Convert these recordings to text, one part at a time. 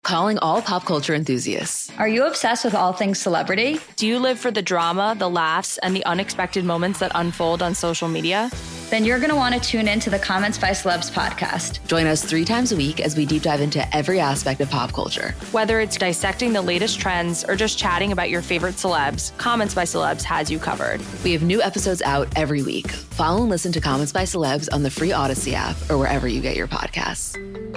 Calling all pop culture enthusiasts. Are you obsessed with all things celebrity? Do you live for the drama, the laughs, and the unexpected moments that unfold on social media? Then you're going to want to tune in to the Comments by Celebs podcast. Join us 3 times a week as we deep dive into every aspect of pop culture. Whether it's dissecting the latest trends or just chatting about your favorite celebs, Comments by Celebs has you covered. We have new episodes out every week. Follow and listen to Comments by Celebs on the free Odyssey app or wherever you get your podcasts.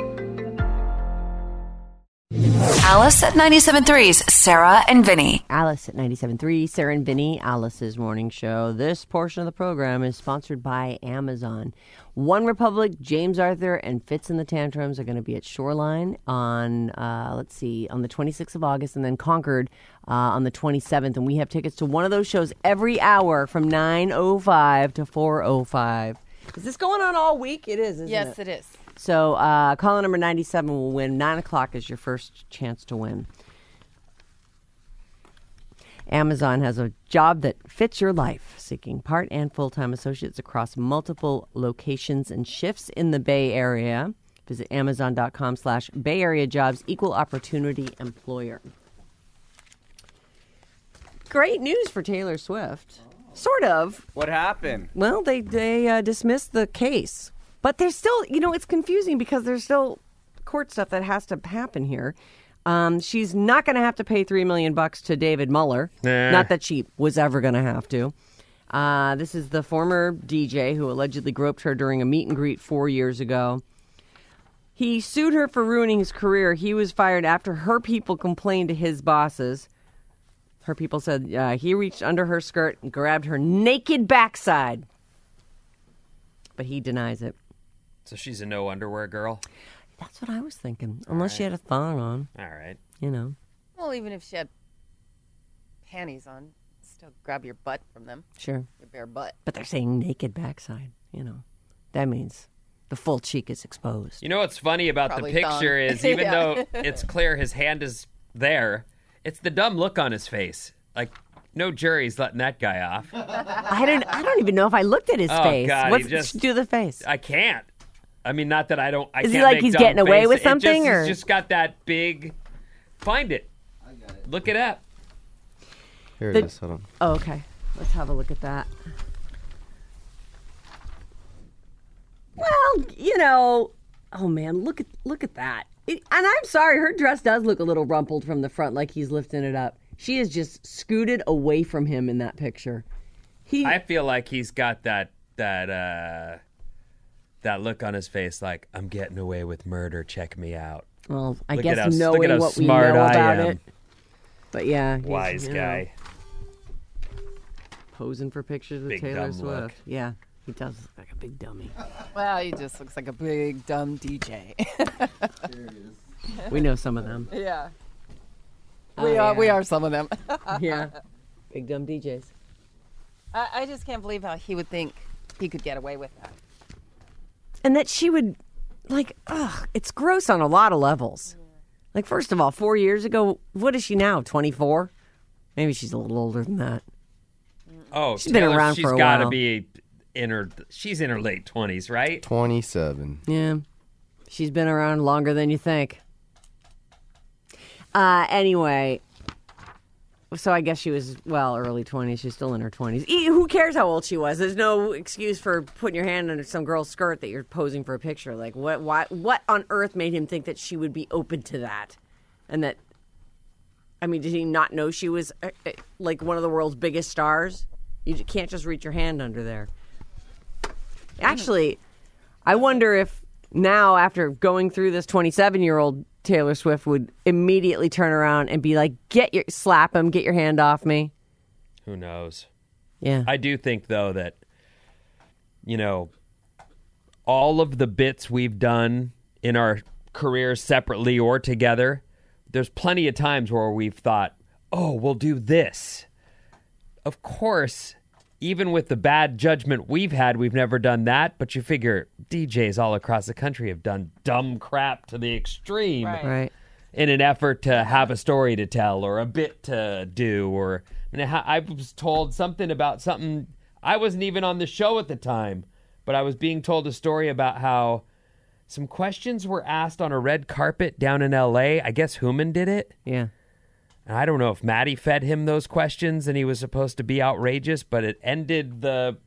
Alice at 97.3's Sarah and Vinny. Alice at 97.3, Sarah and Vinny, Alice's morning show. This portion of the program is sponsored by Amazon. One Republic, James Arthur, and Fitz and the Tantrums are going to be at Shoreline on, on the 26th of August, and then Concord on the 27th. And we have tickets to one of those shows every hour from 9:05 to 4:05. Is this going on all week? It is, isn't it? Yes, it is. So caller number 97 will win. 9 o'clock is your first chance to win. Amazon has a job that fits your life, seeking part and full-time associates across multiple locations and shifts in the Bay Area. Visit Amazon.com/Bay Area Jobs, equal opportunity employer. Great news for Taylor Swift. Sort of. What happened? Well, they dismissed the case. But there's still, it's confusing because there's still court stuff that has to happen here. She's not going to have to pay $3 million to David Mueller. Not that she was ever going to have to. This is the former DJ who allegedly groped her during a meet and greet 4 years ago. He sued her for ruining his career. He was fired after her people complained to his bosses. Her people said he reached under her skirt and grabbed her naked backside. But he denies it. So she's a no underwear girl? That's what I was thinking. Unless she had a thong on. All right. Well, even if she had panties on, still grab your butt from them. Sure. Your bare butt. But they're saying naked backside, That means the full cheek is exposed. You know what's funny about Probably the picture thong. is even though it's clear his hand is there, it's the dumb look on his face. Like, no jury's letting that guy off. I don't even know if I looked at his face. God, Let's do the face. I can't. I mean, not that I don't. I Is he can't like make he's dumb getting away face. with something, He's just got that big. Find it. I got it. Look it up. Here it is. Hold on. Oh, okay. Let's have a look at that. Well, oh man, look at that. And I'm sorry, her dress does look a little rumpled from the front, like he's lifting it up. She is just scooted away from him in that picture. I feel like he's got that look on his face, like, I'm getting away with murder. Check me out. Well, I look guess knowing what we know about it. But yeah, wise guy. Posing for pictures with Big Taylor dumb Swift. look. Yeah, he does look like a big dummy. Well, he just looks like a big, dumb DJ. There it is. We know some of them. Yeah. Oh, We are some of them. Yeah. Big dumb DJs. I just can't believe how he would think he could get away with that. And that she would, it's gross on a lot of levels. Like, first of all, 4 years ago, what is she now, 24? Maybe she's a little older than that. Oh, she's been around for a while. She's got to be she's in her late 20s, right? 27. Yeah. She's been around longer than you think. Anyway, so I guess she was, early 20s. She's still in her 20s. Who cares how old she was? There's no excuse for putting your hand under some girl's skirt that you're posing for a picture. Like, what on earth made him think that she would be open to that? And that, did he not know she was, like, one of the world's biggest stars? You can't just reach your hand under there. Actually, I wonder if now, after going through this, 27-year-old Taylor Swift would immediately turn around and be like, slap him, get your hand off me. Who knows? Yeah. I do think, though, that, all of the bits we've done in our careers separately or together, there's plenty of times where we've thought, oh, we'll do this. Of course, even with the bad judgment we've had, we've never done that. But you figure DJs all across the country have done dumb crap to the extreme Right. in an effort to have a story to tell or a bit to do. Or I was told something about something. I wasn't even on the show at the time, but I was being told a story about how some questions were asked on a red carpet down in L.A. I guess Human did it. Yeah. And I don't know if Maddie fed him those questions and he was supposed to be outrageous, but it ended the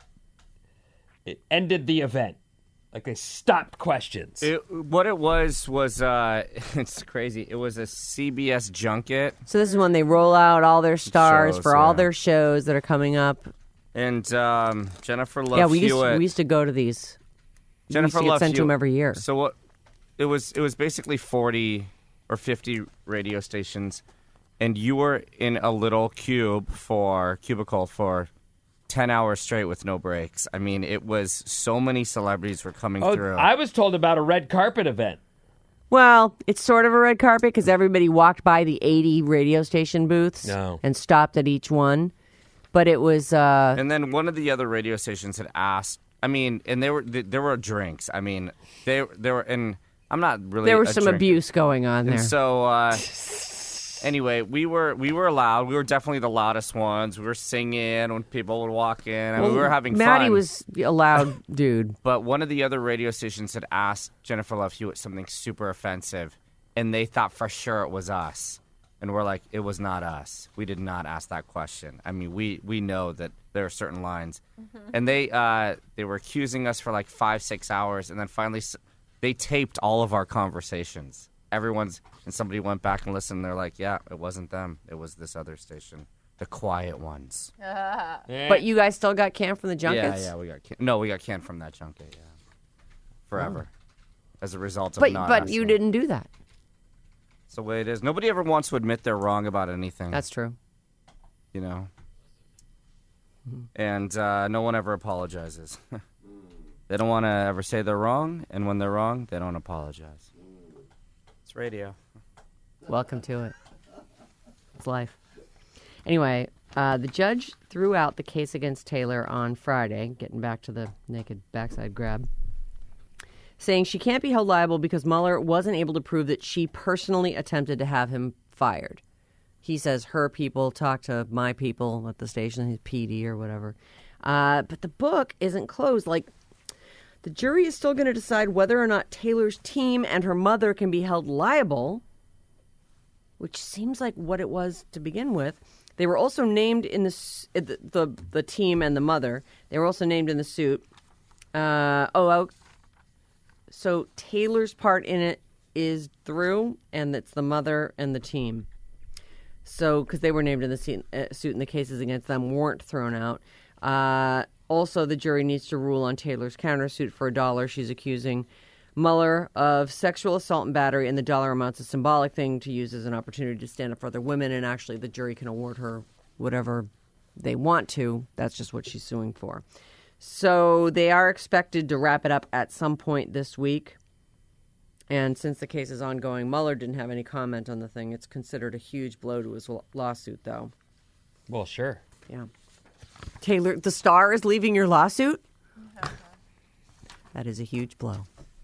event. Like they stopped questions. What it was it's crazy. It was a CBS junket. So this is when they roll out all their stars Shows, for all yeah. their shows that are coming up. And Jennifer Love we Hewitt. used to go to these. Jennifer we used to get Love sent to them Hewitt. every year. So what? It was basically 40 or 50 radio stations, and you were in a little cubicle for 10 hours straight with no breaks. I mean, it was so many celebrities were coming through. I was told about a red carpet event. Well, it's sort of a red carpet because everybody walked by the 80 radio station booths and stopped at each one. But it was... And then one of the other radio stations had asked, I mean, and there were drinks. I mean, they were, and I'm not really... There was some drinker. abuse going on there. And so... Anyway, we were loud. We were definitely the loudest ones. We were singing when people would walk in. I mean, we were having fun. Maddie was a loud dude. But one of the other radio stations had asked Jennifer Love Hewitt something super offensive, and they thought for sure it was us. And we're like, it was not us. We did not ask that question. I mean, we know that there are certain lines. And they were accusing us for like 5-6 hours, and then finally they taped all of our conversations. And somebody went back and listened, and they're like, yeah, it wasn't them. It was this other station. The quiet ones. But you guys still got canned from the junkets? Yeah, we got canned. No, we got canned from that junket, yeah. Forever. As a result of not But asking. you didn't do that. That's the way it is. Nobody ever wants to admit they're wrong about anything. That's true. You know? And no one ever apologizes. They don't want to ever say they're wrong, and when they're wrong, they don't apologize. It's radio. Welcome to it. It's life. Anyway, the judge threw out the case against Taylor on Friday, getting back to the naked backside grab, saying she can't be held liable because Mueller wasn't able to prove that she personally attempted to have him fired. He says her people talked to my people at the station, his PD or whatever. But the book isn't closed. Like, the jury is still going to decide whether or not Taylor's team and her mother can be held liable, which seems like what it was to begin with. They were also named in the team and the mother. They were also named in the suit. So Taylor's part in it is through, and it's the mother and the team. So, because they were named in the suit and the cases against them weren't thrown out. Also, the jury needs to rule on Taylor's countersuit for $1. She's accusing Mueller of sexual assault and battery, and the dollar amount's a symbolic thing to use as an opportunity to stand up for other women, and actually the jury can award her whatever they want to. That's just what she's suing for. So they are expected to wrap it up at some point this week. And since the case is ongoing, Mueller didn't have any comment on the thing. It's considered a huge blow to his lawsuit, though. Well, sure. Yeah. Taylor, the star is leaving your lawsuit? That is a huge blow.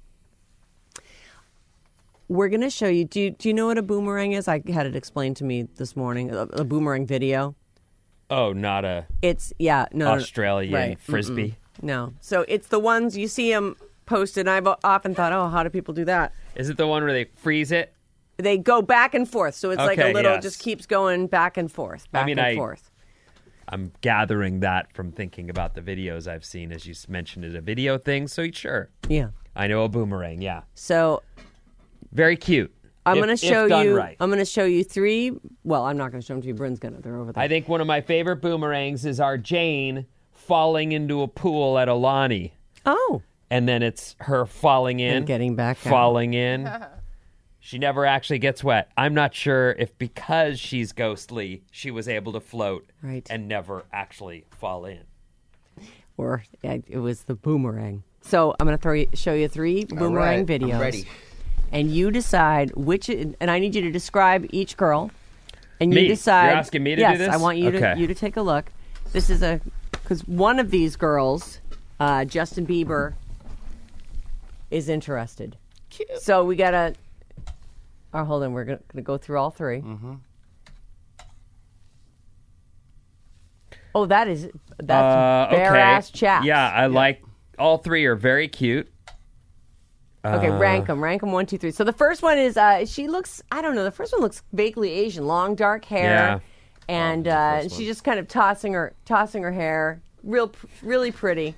We're going to show you. Do you know what a boomerang is? I had it explained to me this morning. A boomerang video. Oh, not a no. Australian Right. frisbee. No. So it's the ones you see them posted. And I've often thought, how do people do that? Is it the one where they freeze it? They go back and forth. So it's like a Okay, little, yes. just keeps going back and forth, forth. I'm gathering that from thinking about the videos I've seen, as you mentioned it, a video thing. So sure. Yeah. I know a boomerang, yeah. So very cute. I'm going to show done you. right. I'm going to show you 3. Well, I'm not going to show them to you. Bryn's going to. They're over there. I think one of my favorite boomerangs is our Jane falling into a pool at Alani. Oh. And then it's her falling in. And getting back out. Falling in. She never actually gets wet. I'm not sure if because she's ghostly, she was able to float and never actually fall in. Or it was the boomerang. So I'm going to show you 3 boomerang videos. I'm ready. And you decide which, and I need you to describe each girl. And you Me? decide. You're asking me to yes, do this? I want you Okay. to take a look. This is because one of these girls, Justin Bieber, is interested. Cute. So we got to. Oh, hold on. We're going to go through all 3. Mm-hmm. Oh, that's bare ass chaps. Yeah, I like all 3 are very cute. Okay, rank them 1, 2, 3. So the first one is she looks, I don't know, the first one looks vaguely Asian, long dark hair, and she's just kind of tossing her hair, really pretty.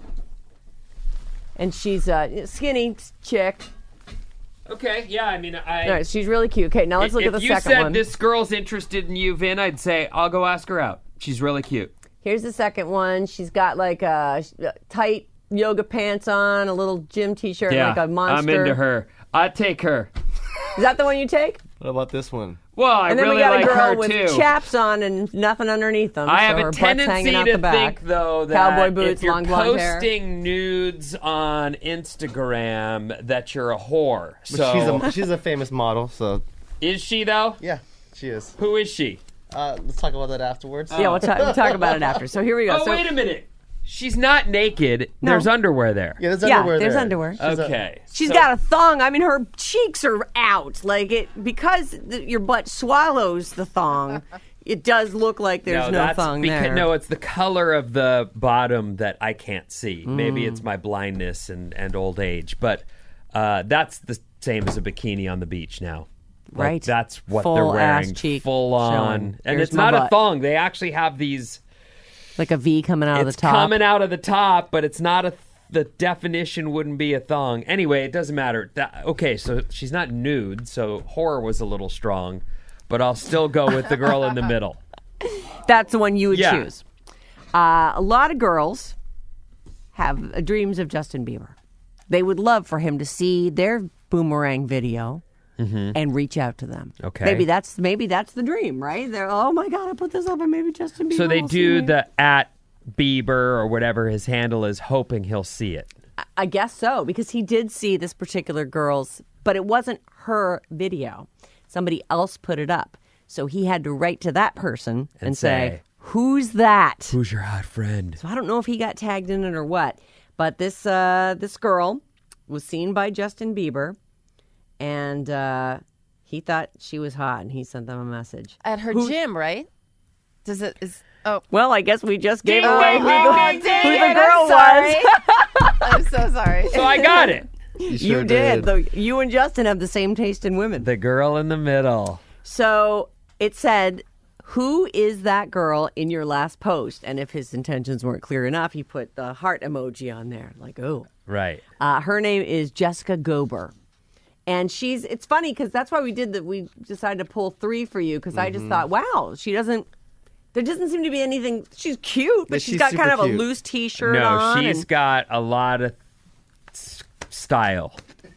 And she's a skinny chick. Okay, yeah, I mean, All right, she's really cute. Okay, now let's look at the second one. If you said this girl's interested in you, Vin, I'd say, I'll go ask her out. She's really cute. Here's the second one. She's got like a tight yoga pants on, a little gym t-shirt, like a monster. I'm into her. I'd take her. Is that the one you take? What about this one? Well, I and then really we got like a girl her with too. chaps on and nothing underneath them. I so have her a butt's tendency hanging out to the back. think, though, that Cowboy boots, if you're long blonde hair. posting nudes on Instagram, that you're a whore. But So she's a famous model, so is she though? yeah, she is. Who is she? Let's talk about that afterwards. Yeah, we'll talk about it after. So here we go. Oh, so, wait a minute. She's not naked. No. There's underwear there. Yeah, there's underwear there's there. underwear. Okay. She's got a thong. I mean, her cheeks are out. Like it because your butt swallows the thong. It does look like there's no thong there. No, it's the color of the bottom that I can't see. Maybe it's my blindness and old age, but that's the same as a bikini on the beach now. Like, Right. that's what Full they're wearing. ass cheek full on. showing. And Here's it's my not a butt. thong. They actually have these. Like a V coming out of the It's top. coming out of the top, but it's not the definition wouldn't be a thong. Anyway, it doesn't matter. Okay, so she's not nude, so horror was a little strong, but I'll still go with the girl in the middle. That's the one you would Yeah. choose. A lot of girls have dreams of Justin Bieber. They would love for him to see their boomerang video and reach out to them. Okay. Maybe that's the dream, right? They're, oh my God, I put this up and maybe Justin Bieber So they will do see me. the at Bieber or whatever his handle is, hoping he'll see it. I guess so, because he did see this particular girl's, but it wasn't her video. Somebody else put it up. So he had to write to that person and say, who's that? Who's your hot friend? So I don't know if he got tagged in it or what, but this girl was seen by Justin Bieber, and he thought she was hot, and he sent them a message. At her gym, right? Well, I guess we just gave Ding, away ding, who ding, the ding, ding. girl was. I'm so sorry. So I got it. You You sure did. You and Justin have the same taste in women. The girl in the middle. So it said, who is that girl in your last post? And if his intentions weren't clear enough, he put the heart emoji on there. Like, oh. Right. Her name is Jessica Gober. And it's funny because that's why we decided to pull 3 for you, because I just thought, wow, there doesn't seem to be anything. She's cute, but she's got kind of super a cute. loose t-shirt No, on. she's got a lot of style.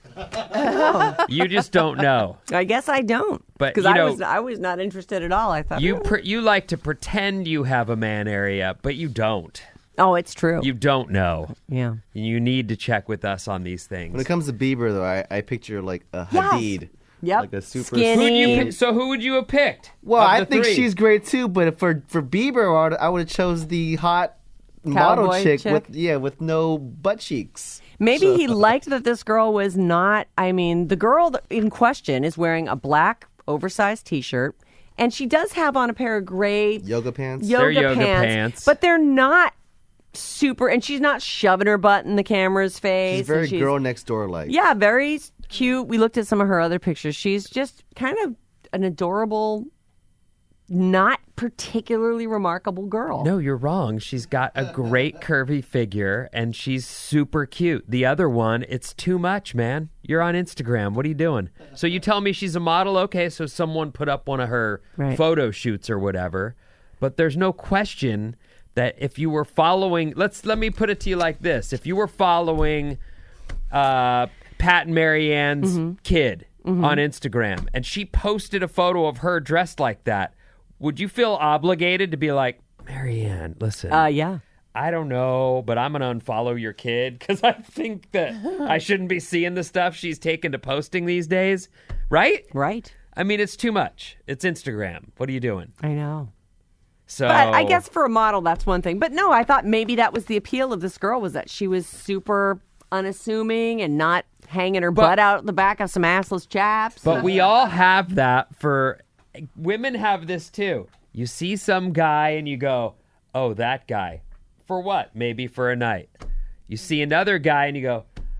You just don't know. I guess I don't. But, because you know, I was not interested at all. I thought, You like to pretend you have a man area, but you don't. oh, it's true. You don't know. Yeah. You need to check with us on these things. When it comes to Bieber, though, I picture like a Hadid. Yep. Like a super Skinny. Who would you have picked? Well, of I the think 3? she's great too, but for Bieber, I would have chose the hot model Cowboy chick chick? with no butt cheeks. Maybe he liked that this girl was not. I mean, the girl in question is wearing a black oversized T-shirt, and she does have on a pair of gray Yoga pants. They're yoga pants. but they're not super. And she's not shoving her butt in the camera's face. She's very and girl next door like. Yeah, very cute. We looked at some of her other pictures. She's just kind of an adorable, not particularly remarkable girl. No, you're wrong. She's got a great curvy figure, and she's super cute. The other one, it's too much, man. You're on Instagram. What are you doing? So you tell me she's a model? Okay, so someone put up one of her Right. photo shoots or whatever. But there's no question that if you were following... Let me put it to you like this. If you were following Pat and Marianne's kid on Instagram, and she posted a photo of her dressed like that, would you feel obligated to be like, Marianne, listen, Yeah. I don't know, but I'm going to unfollow your kid because I think that I shouldn't be seeing the stuff she's taken to posting these days. Right? Right. I mean, it's too much. It's Instagram. What are you doing? I know. So, But I guess for a model, that's one thing. But no, I thought maybe that was the appeal of this girl, was that she was super unassuming and not hanging her butt out the back of some assless chaps. But we all have that for... Women have this too. You see some guy and you go, oh, that guy. For what? Maybe for a night. You see another guy and you go,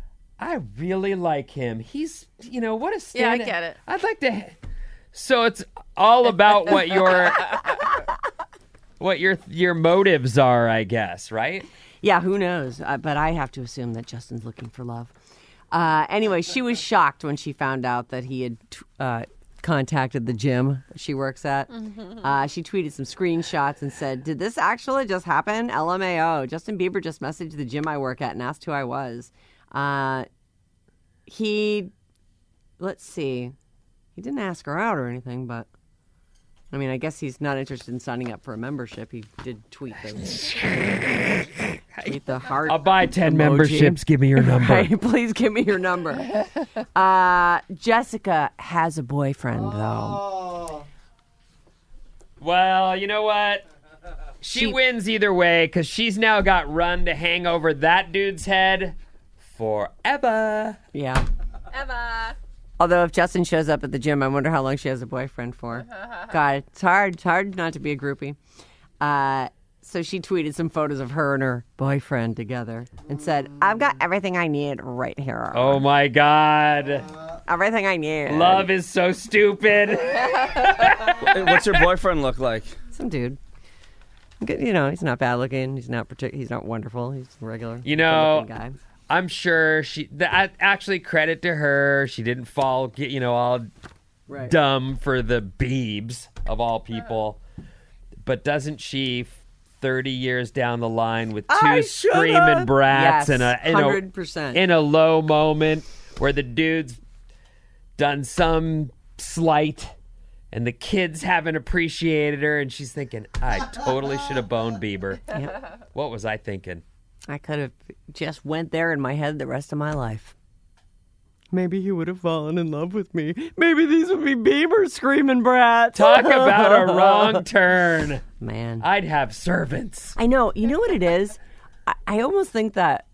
I really like him. He's, what a Yeah, I stand. get it. I'd like to. So it's all about what your motives are, I guess, right? Yeah, who knows? But I have to assume that Justin's looking for love. Anyway, she was shocked when she found out that he had contacted the gym she works at. She tweeted some screenshots and said, "Did this actually just happen? LMAO. Justin Bieber just messaged the gym I work at and asked who I was." Let's see. He didn't ask her out or anything, but I mean, I guess he's not interested in signing up for a membership. He did tweet the heart. I'll buy 10 emoji. memberships. Give me your number. Right, please give me your number. Jessica has a boyfriend, though. Well, you know what? She wins either way because she's now got run to hang over that dude's head forever. Yeah. Emma. Although if Justin shows up at the gym, I wonder how long she has a boyfriend for. God, it's hard not to be a groupie. So she tweeted some photos of her and her boyfriend together and said, "I've got everything I need right here." Oh my God. Everything I need. Love is so stupid. What's your boyfriend look like? Some dude. Good, he's not bad looking. He's not he's not wonderful. He's a regular good-looking guy. I'm sure actually credit to her. She didn't fall, all dumb for the Biebs of all people. But doesn't she, 30 years down the line with two screaming brats yes, and 100%. In a low moment where the dude's done some slight and the kids haven't appreciated her and she's thinking, I totally should have boned Bieber. Yep. What was I thinking? I could have just went there in my head the rest of my life. Maybe he would have fallen in love with me. Maybe these would be Bieber screaming brats. Talk about a wrong turn. Man. I'd have servants. I know. You know what it is? I almost think that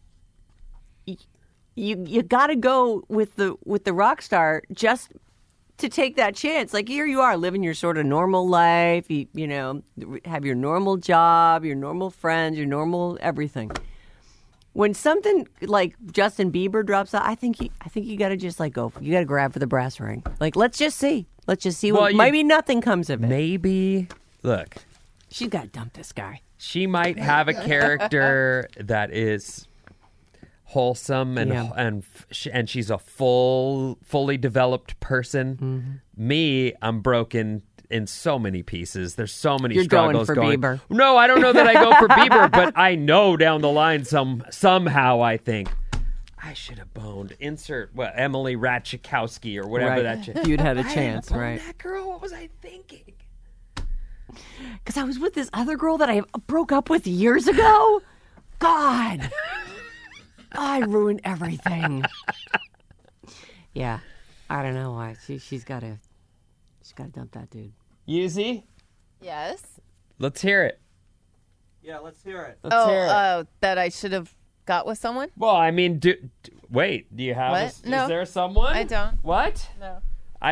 you got to go with the rock star just to take that chance. Like, here you are living your sort of normal life. You have your normal job, your normal friends, your normal everything. When something like Justin Bieber drops out, I think you got to just go. You got to grab for the brass ring. Like, let's just see. Well, maybe nothing comes of it. Maybe. Look. She's got to dump this guy. She might have a character that is wholesome and she's a fully developed person. Mm-hmm. Me, I'm broken in so many pieces. There's so many You're struggles going for Bieber. No, I don't know that I go for Bieber, but I know down the line somehow I think I should have boned. Insert Emily Ratajkowski or whatever that chick. If you'd had a chance, right? That girl, what was I thinking? Because I was with this other girl that I broke up with years ago. God, I ruined everything. Yeah, I don't know why. She's got to dump that dude. Yuzi? Yes. Let's hear it. Yeah, let's hear it. That I should have got with someone? Well, I mean, wait, do you have What? No. Is there someone? I don't. What? No. I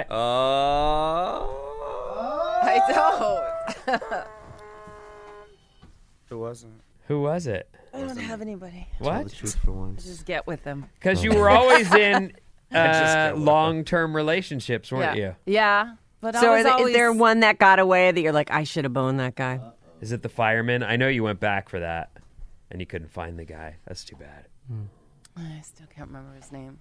don't. Who wasn't? Who was it? I don't have anybody. Tell the What? truth for once. Just get with them. Because you were always in get with long-term relationships, weren't you? Yeah. But So I was always... is there one that got away that you're like, I should have boned that guy? Is it the fireman? I know you went back for that, and you couldn't find the guy. That's too bad. I still can't remember his name.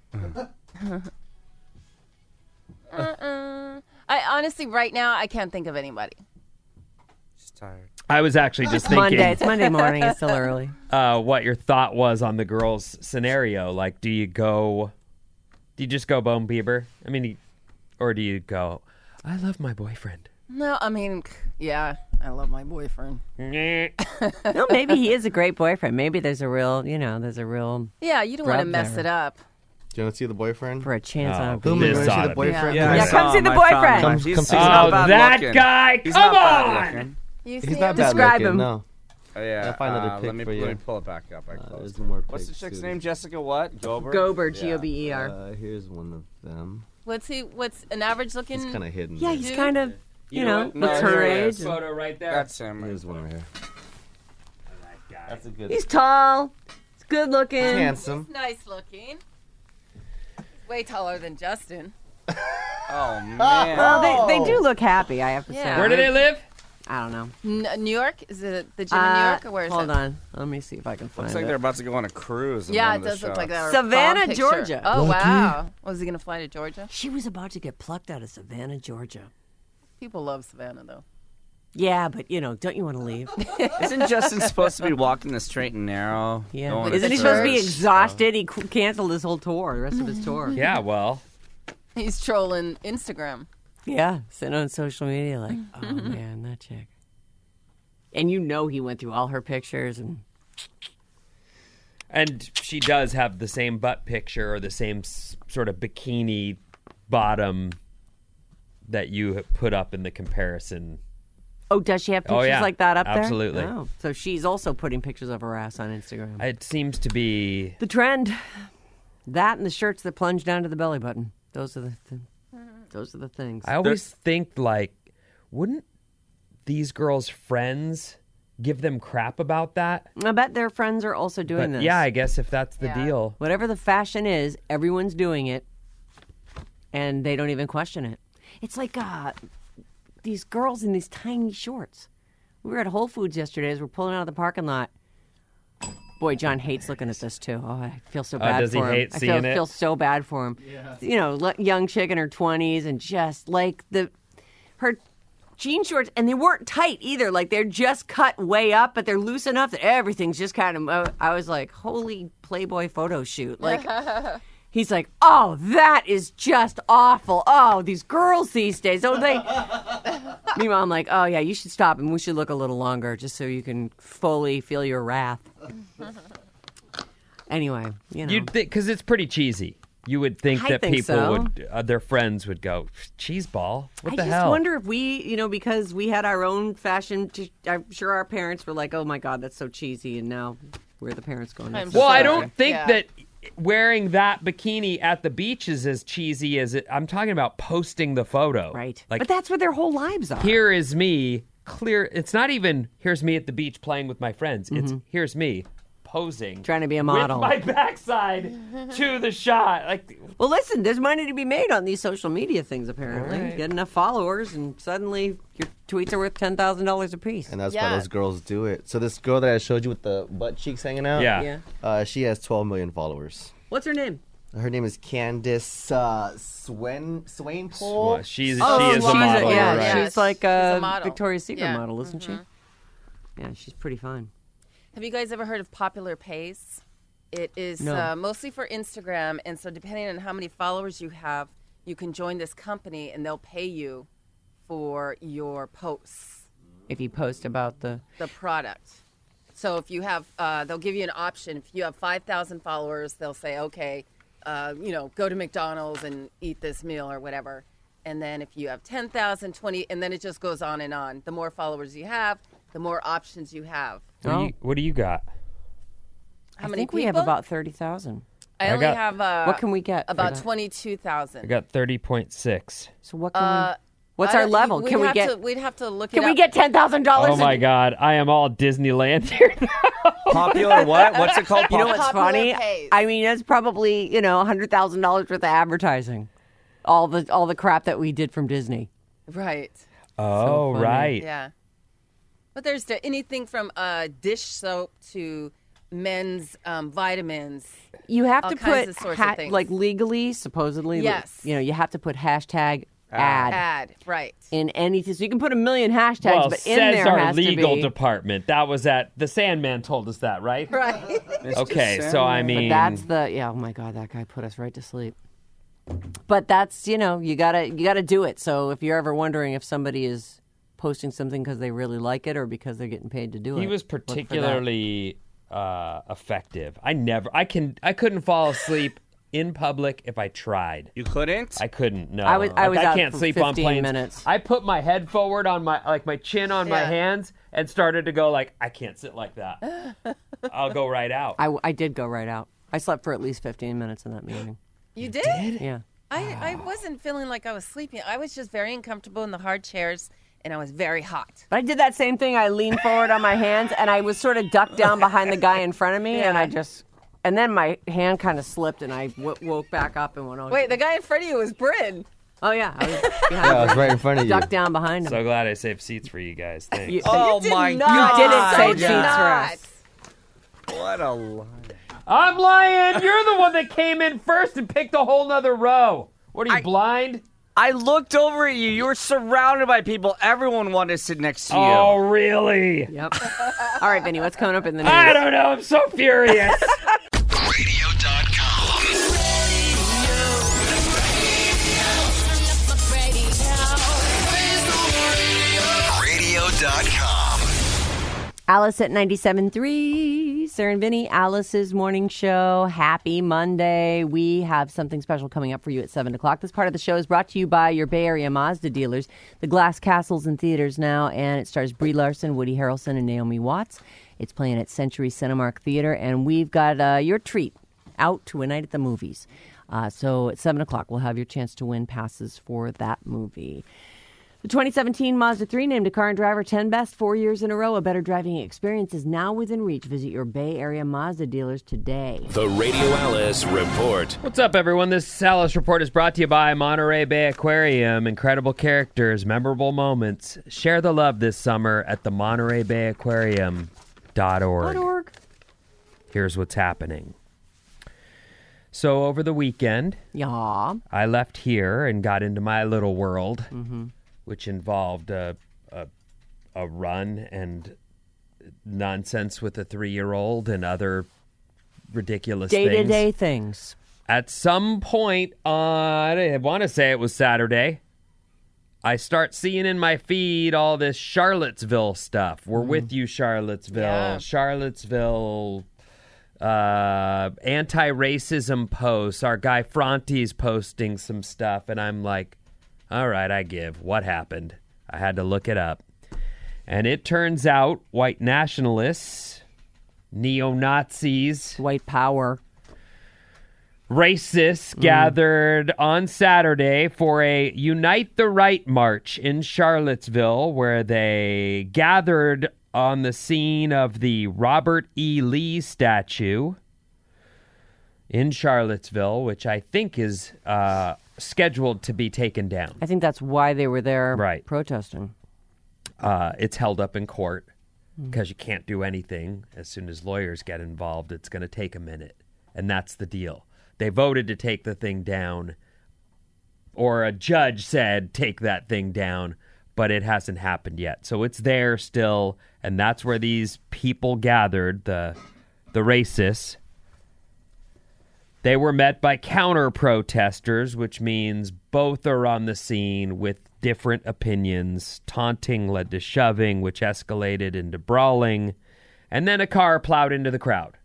I honestly, right now, I can't think of anybody. She's tired. I was actually just thinking It's Monday morning. It's still early. what your thought was on the girl's scenario. Like, do you just go bone Bieber? I mean, or do you go, I love my boyfriend? No, I mean, yeah, I love my boyfriend. No, maybe he is a great boyfriend. Maybe there's a real, Yeah, you don't want to Rub mess there. it up. Do you want to see the boyfriend? for a chance on a Boom, beat. you want to see ought the to be. boyfriend? Yeah, Yeah, I come saw see him. the I found boyfriend. him. Come He's see not him. bad that looking. guy! He's Come not bad on! looking. You He's see not him? bad Describe looking, him. no. Oh, yeah. I'll find another pic let me for you. pull it back up. I closed. There's more What's the pics, chick's too. name? Jessica what? Gober? Gober, Gober. Here's one of them. What's an average looking? It's kind of hidden. Yeah, there. he's kind of, You know what? No, looks her here it age. is. Photo right there. That's him. Here's one right here. That's a good. He's tall. He's good looking. He's handsome. Nice looking. Way taller than Justin. Oh man. Well, they do look happy, I have to say. Yeah. Where do they live? I don't know. New York? Is it the gym in New York or where is Hold it? on. Let me see if I can find Looks like it. they're about to go on a cruise. in Yeah, one it of the does look like shots. that. Savannah, Bomb picture. Georgia. Oh, wow. Was he going to fly to Georgia? She was about to get plucked out of Savannah, Georgia. People love Savannah, though. Yeah, but, don't you want to leave? Isn't Justin supposed to be walking the straight and narrow? Yeah. going to Isn't he supposed to be church? exhausted? He canceled his whole tour, the rest of his tour. Yeah, well, He's trolling Instagram. Yeah, sitting on social media like, oh, man, that chick. And he went through all her pictures and she does have the same butt picture or the same sort of bikini bottom that you put up in the comparison. Oh, does she have pictures like that up absolutely. there? Oh, so she's also putting pictures of her ass on Instagram. It seems to be The trend. That and the shirts that plunge down to the belly button. Those are the things. I always think, like, wouldn't these girls' friends give them crap about that? I bet their friends are also doing But this. yeah, I guess if that's the deal. Whatever the fashion is, everyone's doing it, and they don't even question it. It's like these girls in these tiny shorts. We were at Whole Foods yesterday as we're pulling out of the parking lot. Boy, John hates looking at this, too. Oh, I feel so bad does he for him. hate seeing it? I feel so bad for him. Yeah. Young chick in her 20s and just like her jean shorts, and they weren't tight either. Like, they're just cut way up, but they're loose enough that everything's just kind of, I was like, holy Playboy photo shoot. Like, he's like, oh, that is just awful. Oh, these girls these days. Oh, they. Meanwhile, I'm like, oh, yeah, you should stop and we should look a little longer just so you can fully feel your wrath. Anyway, You'd think, because it's pretty cheesy. You would think I that think people so. would, their friends would go, cheese ball? What the I hell? just wonder if we, because we had our own fashion, I'm sure our parents were like, oh my God, that's so cheesy. And now we're the parents going, that's so Well, I cheesy. don't think that wearing that bikini at the beach is as cheesy as it. I'm talking about posting the photo. Right. Like, But that's what their whole lives are. here is me, clear. It's not even, here's me at the beach playing with my friends. It's, here's me posing. Trying to be a model. With my backside to the shot. Like, Well, listen, there's money to be made on these social media things, apparently. Right. Get enough followers, and suddenly your tweets are worth $10,000 a piece. And that's why those girls do it. So this girl that I showed you with the butt cheeks hanging out, she has 12 million followers. What's her name? Her name is Candice Swainpole. she is Oh, a model. Yeah, you're right. she's like she's a a model. Victoria's Secret Yeah. model, isn't she? Yeah, she's pretty fun. Have you guys ever heard of Popular Pays? It is No. mostly for Instagram, and so depending on how many followers you have, you can join this company, and they'll pay you for your posts, If you post about the product. So if you have, they'll give you an option. If you have 5,000 followers, they'll say, okay, go to McDonald's and eat this meal or whatever. And then if you have 10,000, 20, and then it just goes on and on. The more followers you have, the more options you have. What do you got? How I many think people? we have about 30,000. I I only got- have What can we get? about for that? 22,000. I got 30.6. So what can we? What's I our don't- level? we'd Can we have get? to- we'd have to look. Can it we up. get $10,000? Oh my God, I am all Disneyland here. Popular what? What's it called? You know what's Popular funny? Pays. I mean, that's probably $100,000 worth of advertising. All the crap that we did from Disney. Right. Oh, funny. right. Yeah. But there's anything from dish soap to men's vitamins. You have All to kinds put of sorts of things. like legally, supposedly. Yes. You have to put hashtag ad Ad, right. in anything. So you can put a million hashtags, Well, but in says there our has legal to be. department. That was at the Sandman told us that, right? Right. Okay, so I mean, But that's oh my God, that guy put us right to sleep. But that's you gotta do it. So if you're ever wondering if somebody is posting something because they really like it or because they're getting paid to do it, he was look for that. particularly effective. I couldn't fall asleep in public if I tried. You couldn't? I couldn't. No, I was out can't for sleep on 15 planes. minutes. I put my head forward on my chin on my Yeah. hands and started to go like, I can't sit like that. I'll go right out. I did go right out. I slept for at least 15 minutes in that meeting. You did? Yeah. I wasn't feeling like I was sleeping. I was just very uncomfortable in the hard chairs, and I was very hot. But I did that same thing. I leaned forward on my hands, and I was sort of ducked down behind the guy in front of me, and I just And then my hand kind of slipped, and I woke back up and went on. Wait, the guy in front of you was Bryn. Oh, yeah. I was Yeah, I was right in front of you. Ducked down behind him. So glad I saved seats for you guys. Thanks. Oh my You God! didn't save seats for us. What a lie! I'm lying. You're the one that came in first and picked a whole nother row. What are you, blind? I looked over at you. You were surrounded by people. Everyone wanted to sit next to you. Oh, really? Yep. All right, Vinny, what's coming up in the news? I don't know. I'm so furious. Radio.com. Alice at 97.3, Sarah and Vinny, Alice's morning show. Happy Monday. We have something special coming up for you at 7 o'clock. This part of the show is brought to you by your Bay Area Mazda dealers. The Glass Castle's in theaters now, and it stars Brie Larson, Woody Harrelson, and Naomi Watts. It's playing at Century Cinemark Theater, and we've got your treat out to a night at the movies. So at 7 o'clock, we'll have your chance to win passes for that movie. The 2017 Mazda 3 named a car and driver 10 best 4 years in a row. A better driving experience is now within reach. Visit your Bay Area Mazda dealers today. The Radio Alice Report. What's up, everyone? This Alice Report is brought to you by Monterey Bay Aquarium. Incredible characters, memorable moments. Share the love this summer at the Monterey Bay Aquarium.org. Here's what's happening. So over the weekend, I left here and got into my little world. Mm-hmm. Which involved a run and nonsense with a 3-year-old and other ridiculous day-to-day things. At some point on, I want to say it was Saturday, I start seeing in my feed all this Charlottesville stuff. We're with you, Charlottesville. Yeah. Charlottesville anti-racism posts. Our guy Fronte's posting some stuff, and I'm like, all right, I give. What happened? I had to look it up. And it turns out white nationalists, neo-Nazis, white power, racists gathered on Saturday for a Unite the Right march in Charlottesville, where they gathered on the scene of the Robert E. Lee statue in Charlottesville, which I think is scheduled to be taken down. I think that's why they were there protesting. It's held up in court because you can't do anything. As soon as lawyers get involved, it's going to take a minute. And that's the deal. They voted to take the thing down, or a judge said take that thing down, but it hasn't happened yet. So it's there still, and that's where these people gathered, the racists. They were met by counter-protesters, which means both are on the scene with different opinions. Taunting led to shoving, which escalated into brawling, and then a car plowed into the crowd.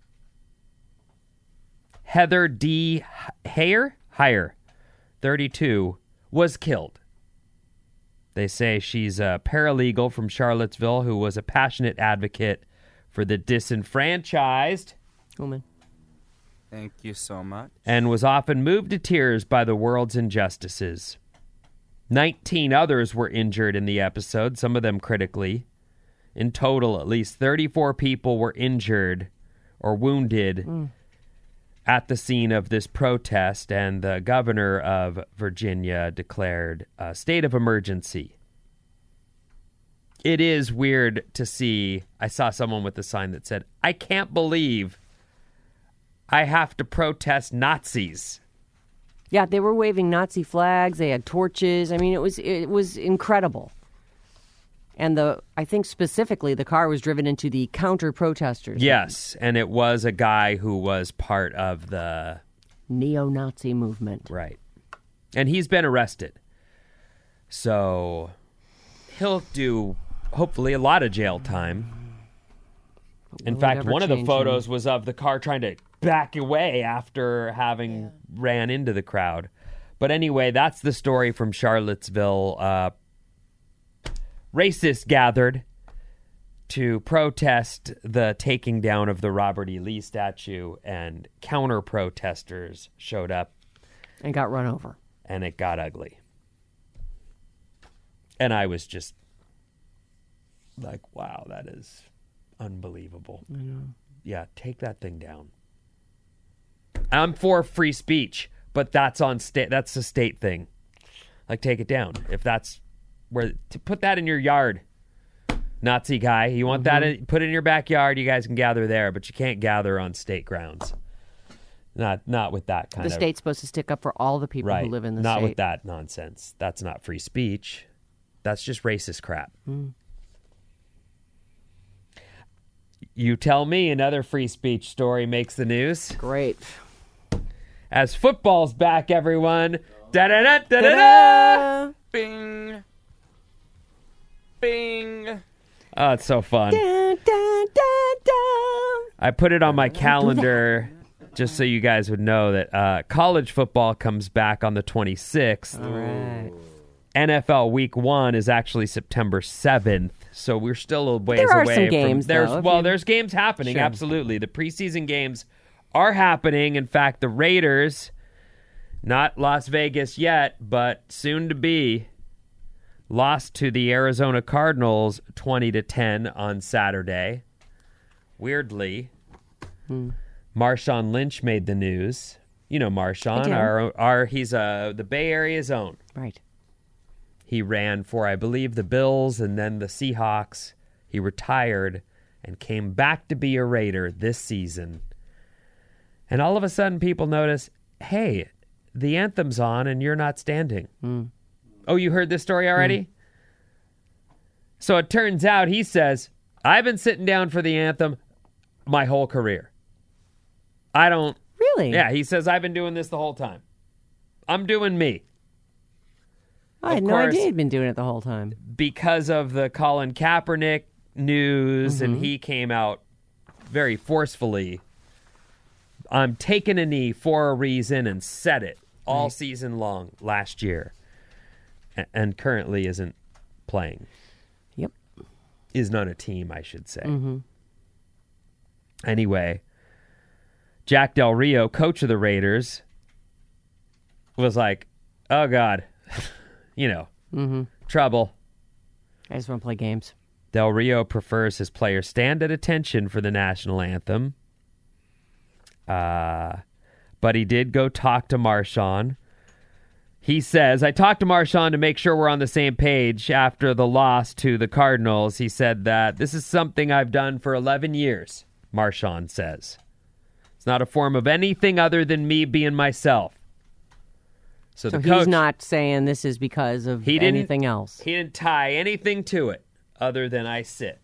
Heather D. Heyer, 32, was killed. They say she's a paralegal from Charlottesville who was a passionate advocate for the disenfranchised woman. Thank you so much. And was often moved to tears by the world's injustices. 19 others were injured in the episode, some of them critically. In total, at least 34 people were injured or wounded at the scene of this protest, and the governor of Virginia declared a state of emergency. It is weird to see. I saw someone with a sign that said, "I can't believe I have to protest Nazis." Yeah, they were waving Nazi flags. They had torches. I mean, it was incredible. And I think specifically the car was driven into the counter-protesters. Yes, and it was a guy who was part of the neo-Nazi movement. Right. And he's been arrested. So he'll do, hopefully, a lot of jail time. In fact, one of the photos was of the car trying to back away after having ran into the crowd. But anyway, that's the story from Charlottesville. Racists gathered to protest the taking down of the Robert E. Lee statue, and counter-protesters showed up. And got run over. And it got ugly. And I was just like, wow, that is unbelievable. I know. Yeah, take that thing down. I'm for free speech, but that's on state. That's a state thing. Like, take it down. If that's where to put that in your yard, Nazi guy. You want that? Put it in your backyard. You guys can gather there, but you can't gather on state grounds. Not with that kind of. The state's supposed to stick up for all the people who live in the state. Not with that nonsense. That's not free speech. That's just racist crap. You tell me another free speech story makes the news. Great. As football's back, everyone. Da-da-da-da-da-da! Bing. Bing. Oh, it's so fun. Dun, dun, dun, dun. I put it on my calendar just so you guys would know that college football comes back on the 26th. All right. NFL Week 1 is actually September 7th, so we're still a ways away. There are some games, though. There's games happening, Sure. absolutely. The preseason games are happening. In fact, the Raiders, not Las Vegas yet, but soon to be, lost to the Arizona Cardinals 20-10 on Saturday. Weirdly, Marshawn Lynch made the news. You know Marshawn, he's the Bay Area's own. Right. He ran for, I believe, the Bills and then the Seahawks. He retired and came back to be a Raider this season. And all of a sudden, people notice, hey, the anthem's on and you're not standing. Oh, you heard this story already? So it turns out, he says, I've been sitting down for the anthem my whole career. I don't... Really? Yeah, he says, I've been doing this the whole time. I'm doing me. I had no idea he'd been doing it the whole time. Because of the Colin Kaepernick news, and he came out very forcefully. I'm taking a knee for a reason, and said it all season long last year. And currently isn't playing. Yep. Is not a team, I should say. Anyway, Jack Del Rio, coach of the Raiders, was like, oh, God. Trouble. I just want to play games. Del Rio prefers his players stand at attention for the national anthem. But he did go talk to Marshawn. He says, I talked to Marshawn to make sure we're on the same page after the loss to the Cardinals. He said that this is something I've done for 11 years, Marshawn says. It's not a form of anything other than me being myself. So the coach, he's not saying this is because of anything else. He didn't tie anything to it other than I sit.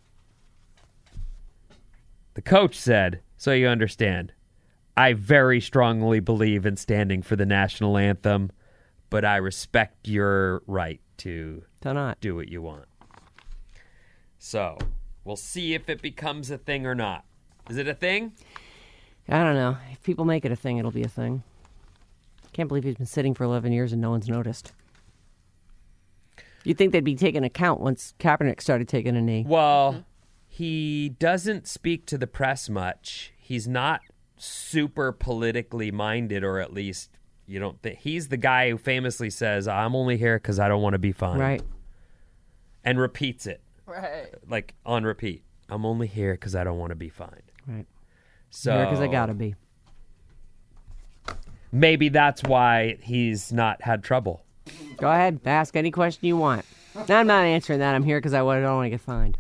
The coach said, so you understand, I very strongly believe in standing for the national anthem, but I respect your right to not do what you want. So we'll see if it becomes a thing or not. Is it a thing? I don't know. If people make it a thing, it'll be a thing. Can't believe he's been sitting for 11 years and no one's noticed. You'd think they'd be taking account once Kaepernick started taking a knee. Well, he doesn't speak to the press much. He's not super politically minded, or at least you don't think. He's the guy who famously says, I'm only here because I don't want to be fined. Right. And repeats it. Right. Like on repeat. I'm only here because I don't want to be fined. Right. So because I gotta be. Maybe that's why he's not had trouble. Go ahead. Ask any question you want. No, I'm not answering that. I'm here because I don't want to get fined.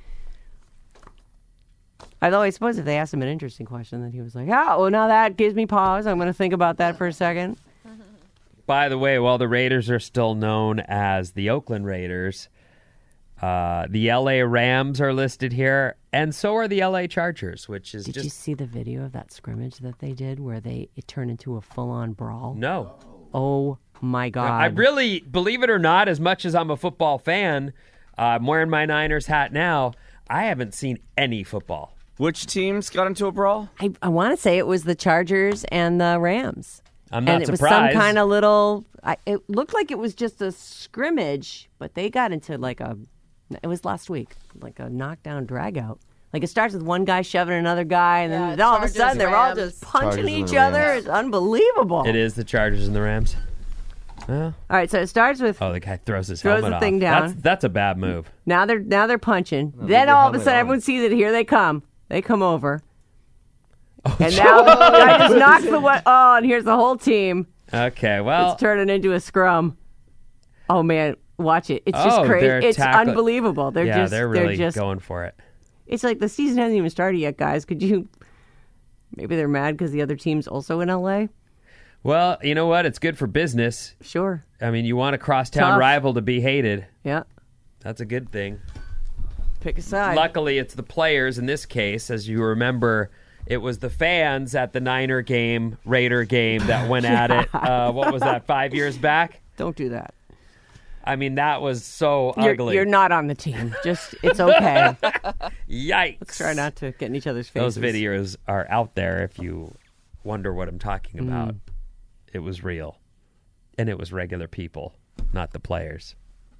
Although I suppose if they asked him an interesting question, then he was like, oh, well, now that gives me pause. I'm going to think about that for a second. By the way, while the Raiders are still known as the Oakland Raiders, the LA Rams are listed here, and so are the LA Chargers, which is Did you see the video of that scrimmage that they did where it turned into a full-on brawl? No. Oh, my God. I really, believe it or not, as much as I'm a football fan, I'm wearing my Niners hat now, I haven't seen any football. Which teams got into a brawl? I want to say it was the Chargers and the Rams. I'm not and it surprised. was some kind of little... it looked like it was just a scrimmage, but they got into it was last week, like a knockdown drag-out. Like it starts with one guy shoving another guy, and then all of a sudden they're all just punching each other. It's unbelievable. It is the Chargers and the Rams. Well, all right, so it starts with... Oh, the guy throws his helmet off. Thing down. That's a bad move. Now they're punching. Then all of a sudden everyone sees it. Here they come. They come over. And now the guy just knocks the one. Oh, and here's the whole team. Okay, well. It's turning into a scrum. Oh, man. Watch it. It's just crazy. It's unbelievable. They're really going for it. It's like the season hasn't even started yet, guys. Maybe they're mad because the other team's also in L.A.? Well, you know what? It's good for business. Sure. I mean, you want a crosstown rival to be hated. Yeah. That's a good thing. Pick a side. Luckily, it's the players in this case. As you remember, it was the fans at the Niner game, Raider game that went at it. What was that, 5 years back? Don't do that. I mean, that was so ugly. You're not on the team. It's okay. Yikes. Let's try not to get in each other's faces. Those videos are out there if you wonder what I'm talking about. It was real. And it was regular people, not the players.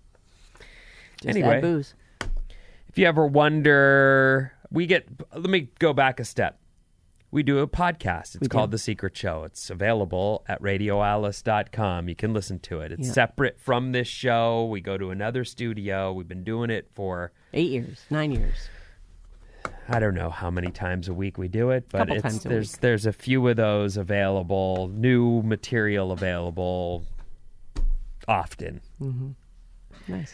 Anyway, booze. If you ever wonder, let me go back a step. We do a podcast. It's called The Secret Show. It's available at radioalice.com. You can listen to it. It's separate from this show. We go to another studio. We've been doing it for 8 years, 9 years. I don't know how many times a week we do it, but times a week. There's a few of those available, new material available often. Mm-hmm. Nice.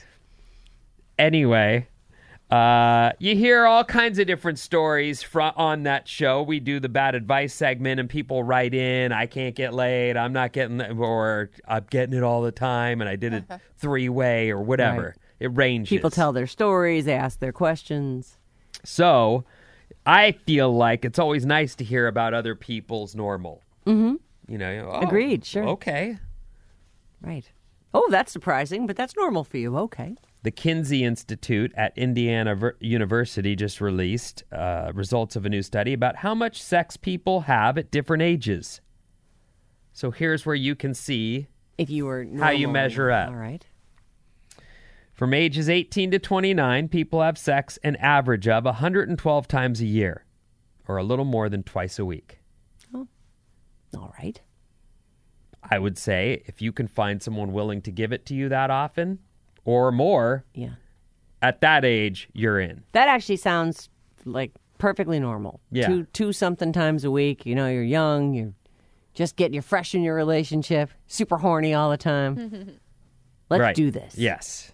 Anyway, you hear all kinds of different stories on that show. We do the bad advice segment, and people write in, I can't get laid, I'm not getting, or I'm getting it all the time, and I did it three-way or whatever. Right. It ranges. People tell their stories, they ask their questions. So I feel like it's always nice to hear about other people's normal. Mm-hmm. You know, agreed, sure. Okay. Right. Oh, that's surprising, but that's normal for you. Okay. The Kinsey Institute at Indiana University just released results of a new study about how much sex people have at different ages. So here's where you can see if you were normal, how you measure up. All right. From ages 18 to 29, people have sex an average of 112 times a year, or a little more than twice a week. Oh, all right. I would say if you can find someone willing to give it to you that often or more, at that age, you're in. That actually sounds like perfectly normal. Yeah. Two something times a week. You know, you're young, you're just you're fresh in your relationship, super horny all the time. Let's do this. Yes.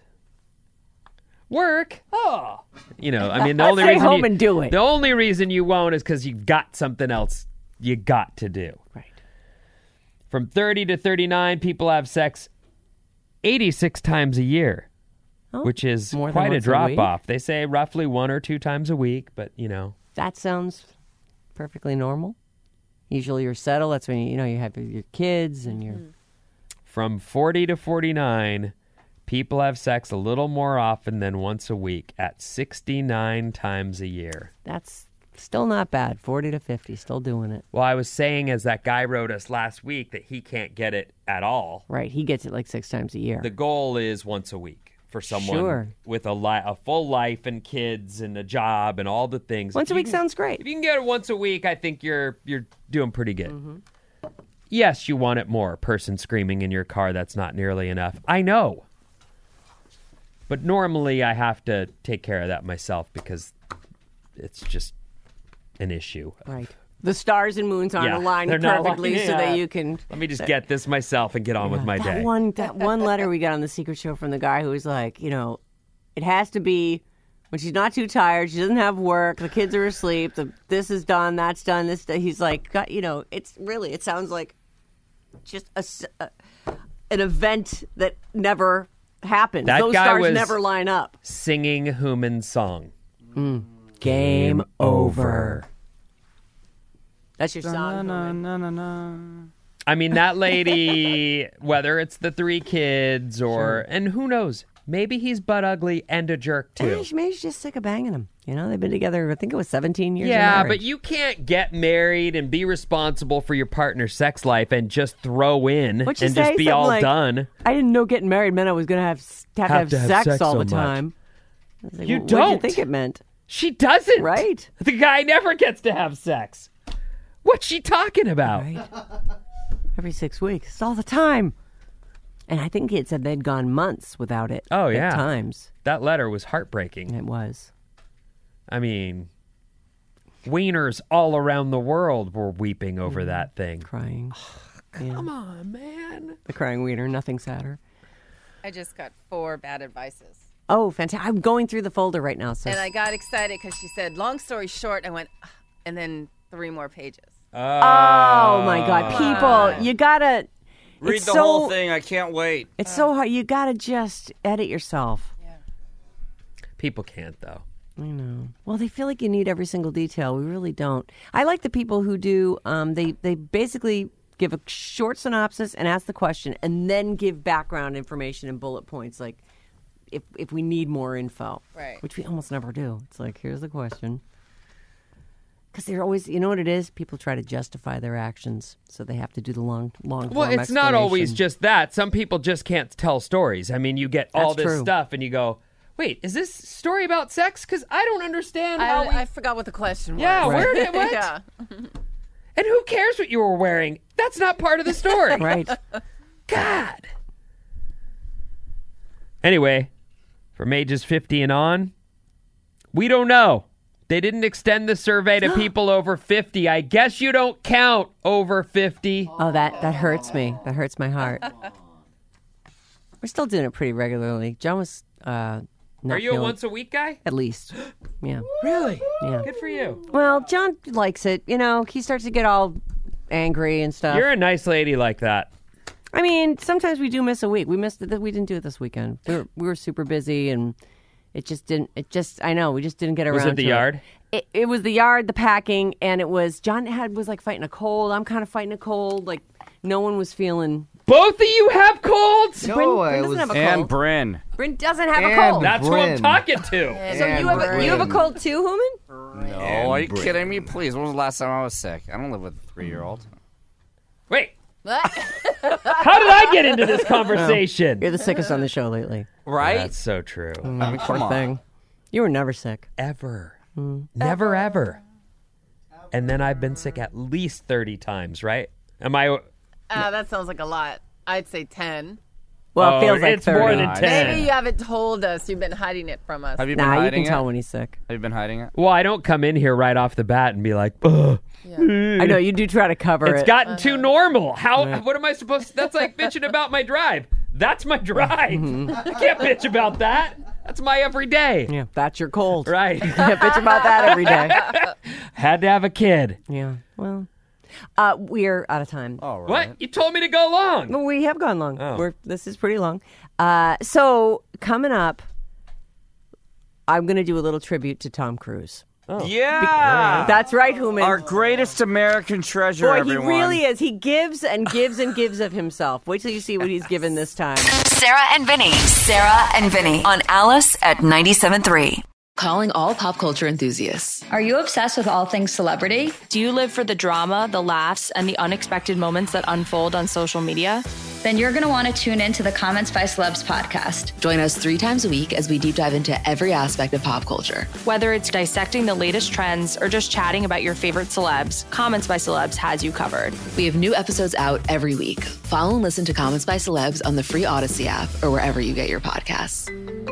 Work. Oh. You know, I mean, the only reason home and do it. The only reason you won't is because you've got something else you got to do. Right. From 30 to 39, people have sex 86 times a year, which is quite a drop-off. They say roughly 1 or 2 times a week, but, you know. That sounds perfectly normal. Usually you're settled. That's when, you have your kids and you're... From 40 to 49, people have sex a little more often than once a week at 69 times a year. That's still not bad. 40 to 50, still doing it. Well, I was saying, as that guy wrote us last week, that he can't get it at all. Right, he gets it like 6 times a year. The goal is once a week for someone with a full life and kids and a job and all the things. Once a week sounds great. If you can get it once a week, I think you're doing pretty good. Mm-hmm. Yes, you want it more. A person screaming in your car, that's not nearly enough. I know. But normally I have to take care of that myself because it's just an issue. Right. The stars and moons aren't aligned perfectly so that you can... Let me just get this myself and get on with my day. That one letter we got on The Secret Show from the guy who was like, it has to be when she's not too tired, she doesn't have work, the kids are asleep, this is done, that's done, he's like, it's really, it sounds like just an event that never happened. That Those guy stars was never line up. Singing Human's song. Game over. That's your song. I mean, that lady, whether it's the 3 kids or, and who knows, maybe he's butt ugly and a jerk too. Maybe she's just sick of banging him. They've been together, I think it was 17 years. Yeah, but you can't get married and be responsible for your partner's sex life and just throw in and just be all done. I didn't know getting married meant I was going to have sex all the time. Like, you don't. What do you think it meant? She doesn't. Right. The guy never gets to have sex. What's she talking about? Right. Every 6 weeks. It's all the time. And I think it said they'd gone months without it. Oh, yeah. At times. That letter was heartbreaking. It was. I mean, Wieners all around the world were weeping over that thing. Crying. Come on, man. The crying wiener, nothing sadder. I just got 4 bad advices. Oh, fantastic. I'm going through the folder right now. So. And I got excited because she said, long story short, I went, and then 3 more pages. Oh, my God. People, you got to... Read the whole thing. I can't wait. It's so hard. You got to just edit yourself. Yeah. People can't, though. I know. Well, they feel like you need every single detail. We really don't. I like the people who do, they basically give a short synopsis and ask the question and then give background information and bullet points, like if we need more info. Right. Which we almost never do. It's like, here's the question. Because they're always, you know what it is? People try to justify their actions, so they have to do the long Well, it's not always just that. Some people just can't tell stories. I mean, you get all this stuff and you go, wait, is this story about sex? Because I don't understand how I forgot what the question was. Yeah, where did what? Yeah. And who cares what you were wearing? That's not part of the story. Right. God. Anyway, from ages 50 and on, we don't know. They didn't extend the survey to people over 50. I guess you don't count over 50. Oh, that hurts me. That hurts my heart. We're still doing it pretty regularly. John was not Are you a feeling- once a week guy? At least. Yeah. Really? Yeah. Good for you. Well, John likes it. You know, he starts to get all angry and stuff. You're a nice lady like that. I mean, sometimes we do miss a week. We missed it. We didn't do it this weekend. We were super busy, and it just didn't. I know, we just didn't get around to it. Was it the yard? It was the yard, the packing, and it was, John was like fighting a cold. I'm kind of fighting a cold. Like, no one was feeling. Both of you have colds? No, Bryn doesn't have a cold. And Bryn. Bryn doesn't have a cold. That's who I'm talking to. So you have a cold too, Hooman? No, are you kidding me? Please, when was the last time I was sick? I don't live with a 3-year-old. Wait. How did I get into this conversation? You're the sickest on the show lately. Right? That's so true. I mean, Poor come on. thing. You were never sick. Ever. Never, ever. And then I've been sick at least 30 times, right? Am I... That sounds like a lot. I'd say 10. Well, it feels like it's 30. more than 10. Maybe you haven't told us. You've been hiding it from us. Have you been Nah, you hiding can tell it? when he's sick. Have you been hiding it? Well, I don't come in here right off the bat and be like, ugh. I know, you do try to cover it. It's gotten too normal. What am I supposed to... That's like bitching about my drive. That's my drive. I can't bitch about that. That's my everyday. Yeah, that's your cold. Right. You can't bitch about that every day. Had to have a kid. Yeah, well... we're out of time. All right. What? You told me to go long. Well, we have gone long. Oh. This is pretty long. So coming up, I'm going to do a little tribute to Tom Cruise. Yeah! That's right, Hooman. Our greatest American treasure, Boy, everyone. he really is. He gives and gives and gives of himself. Wait till you see what he's given this time. Sarah and Vinny. Sarah and Vinny on Alice at 97.3. Calling all pop culture enthusiasts. Are you obsessed with all things celebrity? Do you live for the drama, the laughs, and the unexpected moments that unfold on social media? Then you're going to want to tune in to the Comments by Celebs podcast. Join us 3 times a week as we deep dive into every aspect of pop culture. Whether it's dissecting the latest trends or just chatting about your favorite celebs, Comments by Celebs has you covered. We have new episodes out every week. Follow and listen to Comments by Celebs on the free Odyssey app or wherever you get your podcasts.